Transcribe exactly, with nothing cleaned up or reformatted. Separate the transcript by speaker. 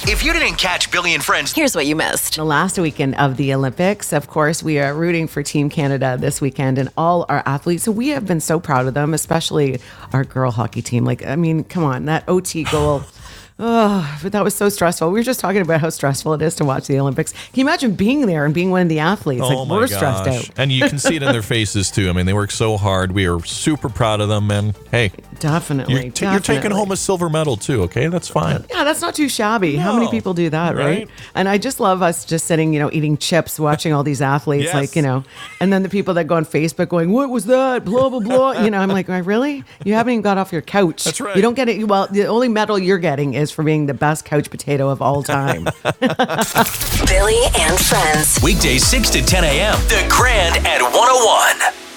Speaker 1: If you didn't catch Billy and Friends,
Speaker 2: Here's what you missed.
Speaker 3: The last weekend of the Olympics, of course, we are rooting for Team Canada this weekend and all our athletes. So we have been so proud of them, especially our girl hockey team. Like, I mean, come on, that O T goal. Oh, but that was so stressful. We were just talking about how stressful it is to watch the Olympics. Can you imagine being there and being one of the athletes?
Speaker 4: Oh
Speaker 3: like,
Speaker 4: my
Speaker 3: we're
Speaker 4: gosh.
Speaker 3: stressed out.
Speaker 4: And you can see it in their faces too. I mean, they work so hard. We are super proud of them. And hey,
Speaker 3: Definitely.
Speaker 4: you're, t- you're taking
Speaker 3: definitely.
Speaker 4: home a silver medal too. Okay, that's fine.
Speaker 3: Yeah, that's not too shabby. How many
Speaker 4: No.
Speaker 3: people do that, right?
Speaker 4: Right.
Speaker 3: And I just love us just sitting, you know, eating chips, watching all these athletes,
Speaker 4: Yes.
Speaker 3: like, you know, and then the people that go on Facebook going, what was that? Blah, blah, blah. You know, I'm like, "Why, really? You haven't even got off your couch.
Speaker 4: That's right.
Speaker 3: You don't get it. Well, the only medal you're getting is for being the best couch potato of all time.
Speaker 2: Billy and Friends.
Speaker 1: weekdays six to ten a.m. The Grand at one oh one.